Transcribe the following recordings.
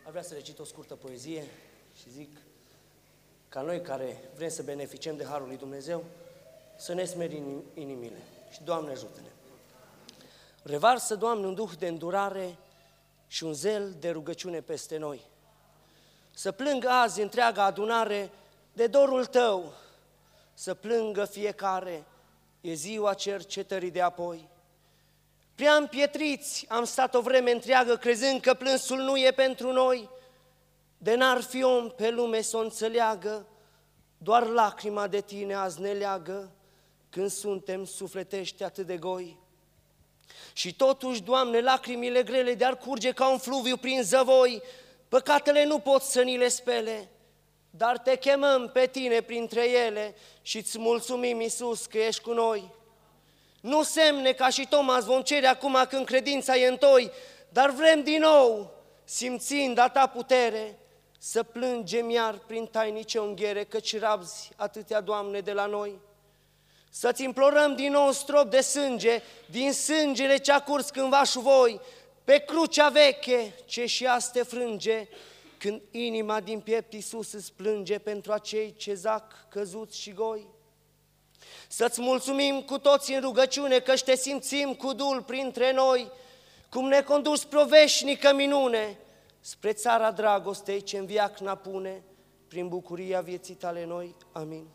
Ar vrea să recit o scurtă poezie și zic ca noi care vrem să beneficiem de Harul lui Dumnezeu, să ne smerim inimile. Și Doamne ajută-ne! Revarsă, Doamne, un duh de îndurare și un zel de rugăciune peste noi. Să plângă azi întreaga adunare de dorul Tău, să plângă fiecare, e ziua cercetării de apoi. Prea împietriți am stat o vreme întreagă, crezând că plânsul nu e pentru noi, de n-ar fi om pe lume să o înțeleagă, doar lacrima de Tine azi ne leagă, când suntem sufletești atât de goi. Și totuși, Doamne, lacrimile grele de-ar curge ca un fluviu prin zăvoi, păcatele nu pot să ni le spele, dar Te chemăm pe Tine printre ele și-ți mulțumim, Iisus, că ești cu noi. Nu semne ca și Tomas vom cere acum când credința e întoi, dar vrem din nou, simțind a Ta putere, să plângem iar prin tainice unghiere, căci rabzi atâtea, Doamne, de la noi. Să-ți implorăm din nou strop de sânge, din sângele ce-a curs cândva șuvoi, pe crucea veche ce și ea te frânge, când inima din piept, Iisus, îți plânge pentru acei ce zac căzuți și goi. Să-ți mulțumim cu toți în rugăciune, că Te simțim cu dul printre noi, cum ne conduci spre o veșnică minune, spre țara dragostei ce în viac n-apune, prin bucuria vieții Tale noi. Amin.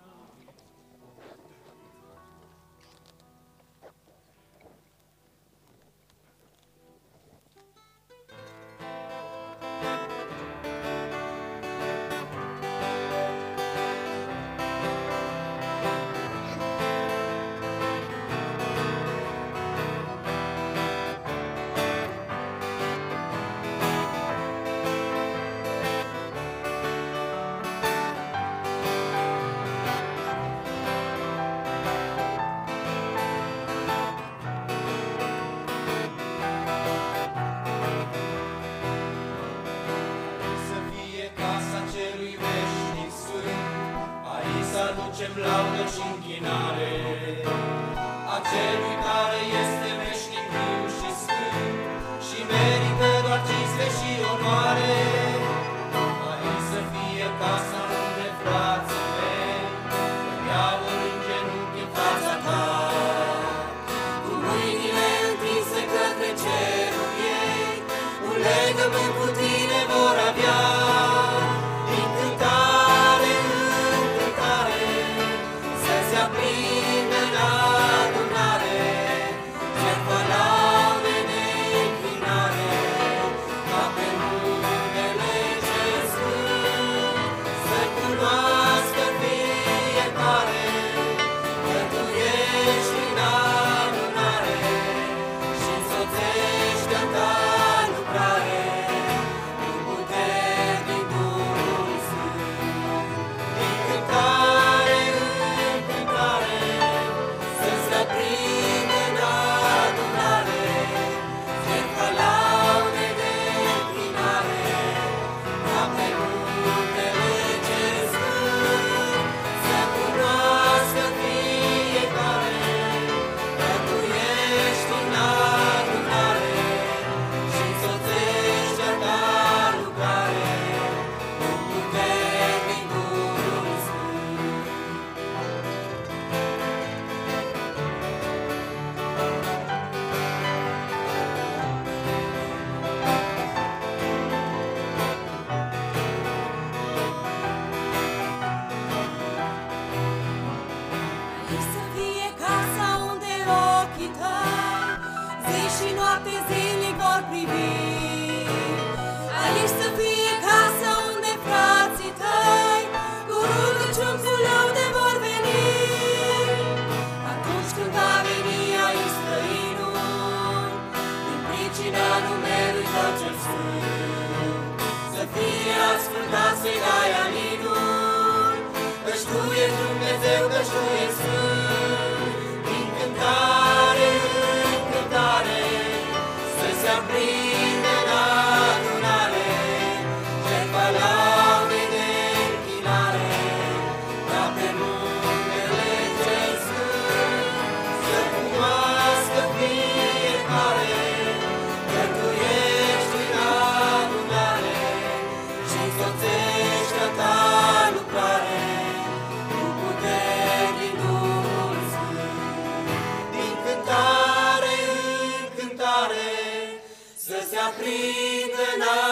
Laudă și închinare a Celui care este veșnic, viu și sfânt și merită doar cinste și onoare. Aici să fie casa unde frații mei iau în genunchi în fața Ta, cu mâinile întinse către cerul ei, un legământ cu Tine vor avea. Aprinde la aprinde